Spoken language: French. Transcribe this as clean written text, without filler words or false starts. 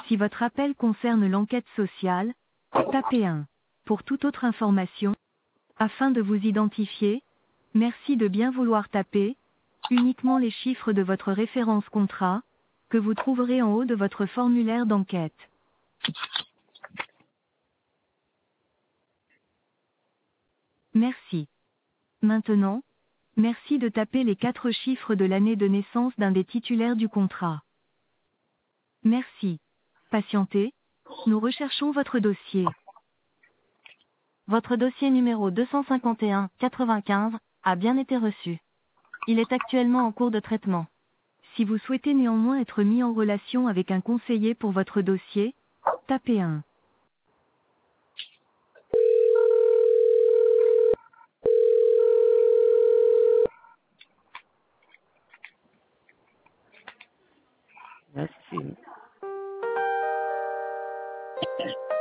Si votre appel concerne l'enquête sociale, tapez 1. Pour toute autre information, afin de vous identifier, merci de bien vouloir taper uniquement les chiffres de votre référence contrat, que vous trouverez en haut de votre formulaire d'enquête. Merci. Maintenant, merci de taper les 4 chiffres de l'année de naissance d'un des titulaires du contrat. Merci. Patientez, nous recherchons votre dossier. Votre dossier numéro 251-95 a bien été reçu. Il est actuellement en cours de traitement. Si vous souhaitez néanmoins être mis en relation avec un conseiller pour votre dossier, tapez 1. Merci.